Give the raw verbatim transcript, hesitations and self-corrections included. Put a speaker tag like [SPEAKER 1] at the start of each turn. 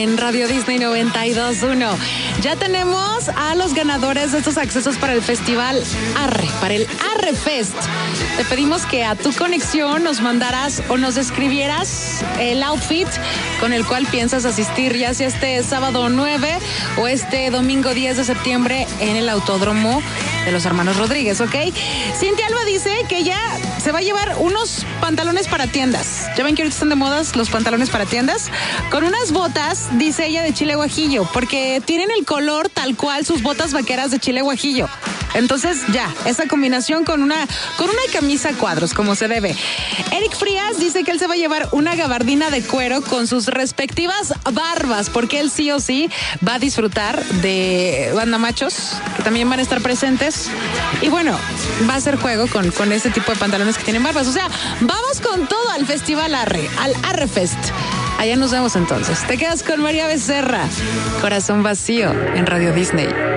[SPEAKER 1] En Radio Disney noventa y dos punto uno. Ya tenemos a los ganadores de estos accesos para el festival Arre, para el Arre Fest. Te pedimos que a tu conexión nos mandaras o nos describieras el outfit con el cual piensas asistir, ya sea este sábado nueve o este domingo diez de septiembre en el Autódromo de los Hermanos Rodríguez, ¿ok? Cintia Alba dice que ya se va a llevar unos pantalones para tiendas. Ya ven que ahorita están de modas los pantalones para tiendas. Con unas botas, dice ella, de chile guajillo, porque tienen el color tal cual sus botas vaqueras de chile guajillo. Entonces ya, esa combinación con una, con una camisa a cuadros, como se debe. Eric Frías dice que él se va a llevar una gabardina de cuero con sus respectivas barbas, porque él sí o sí va a disfrutar de bandamachos, que también van a estar presentes. Y bueno, va a hacer juego con, con este tipo de pantalones que tienen barbas. O sea, vamos con todo al Festival Arre, al Arre Fest. Allá nos vemos entonces. Te quedas con María Becerra, Corazón Vacío, en Radio Disney.